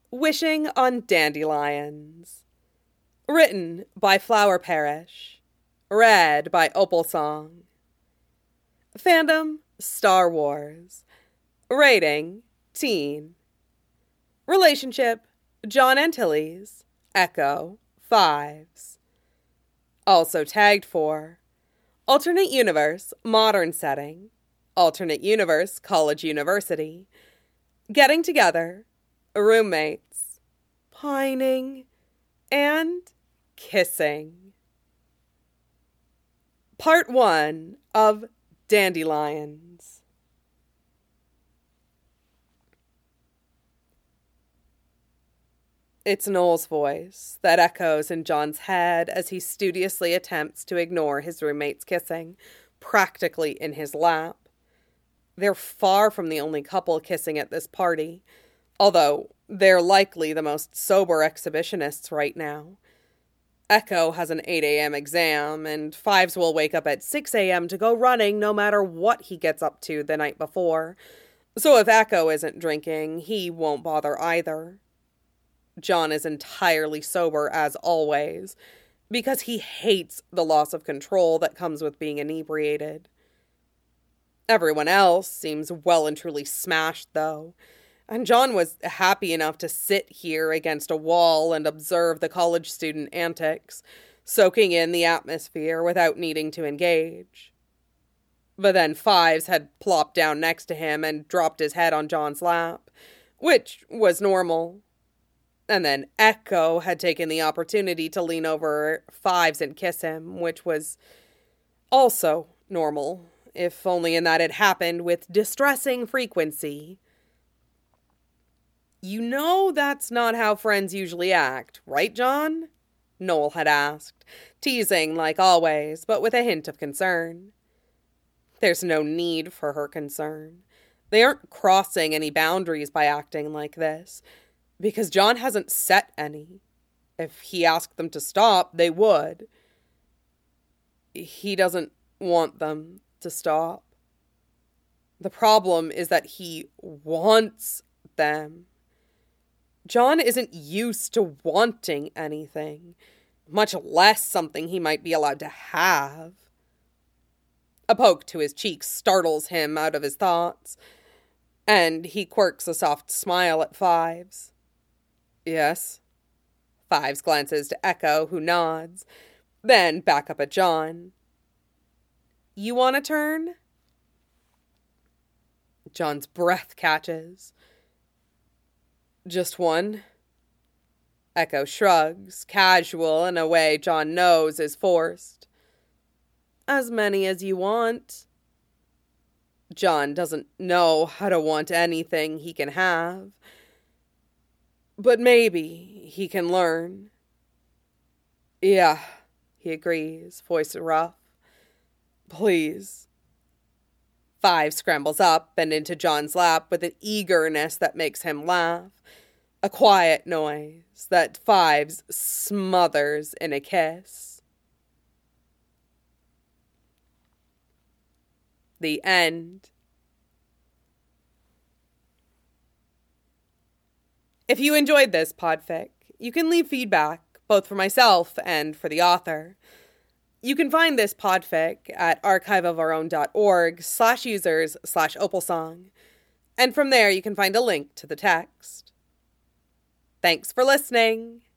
Wishing on Dandelions. Written by Flower Parish. Read by Opal Song. Fandom, Star Wars. Rating, teen. Relationship, John Antilles, Echo, Fives. Also tagged for Alternate Universe, Modern Setting. Alternate Universe, College University. Getting Together, Roommates, Pining, and Kissing. Part 1 of Dandelions. It's Noel's voice that echoes in John's head as he studiously attempts to ignore his roommate's kissing, practically in his lap. They're far from the only couple kissing at this party, although they're likely the most sober exhibitionists right now. Echo has an 8 a.m. exam, and Fives will wake up at 6 a.m. to go running no matter what he gets up to the night before. So if Echo isn't drinking, he won't bother either. John is entirely sober as always, because he hates the loss of control that comes with being inebriated. Everyone else seems well and truly smashed, though, and John was happy enough to sit here against a wall and observe the college student antics, soaking in the atmosphere without needing to engage. But then Fives had plopped down next to him and dropped his head on John's lap, which was normal. And then Echo had taken the opportunity to lean over Fives and kiss him, which was also normal, if only in that it happened with distressing frequency. You know that's not how friends usually act, right, John? Noel had asked, teasing like always, but with a hint of concern. There's no need for her concern. They aren't crossing any boundaries by acting like this, because John hasn't set any. If he asked them to stop, they would. He doesn't want them to stop. The problem is that he wants them. John isn't used to wanting anything, much less something he might be allowed to have. A poke to his cheek startles him out of his thoughts, and he quirks a soft smile at Fives. Yes? Fives glances to Echo, who nods, then back up at John. You want a turn? John's breath catches. Just one? Echo shrugs, casual in a way John knows is forced. As many as you want. John doesn't know how to want anything he can have. But maybe he can learn. Yeah, he agrees, voice rough. Please. Five scrambles up and into John's lap with an eagerness that makes him laugh. A quiet noise that Fives smothers in a kiss. The end. If you enjoyed this podfic, you can leave feedback, both for myself and for the author. You can find this podfic at archiveofourown.org/users/opalsong, and from there you can find a link to the text. Thanks for listening.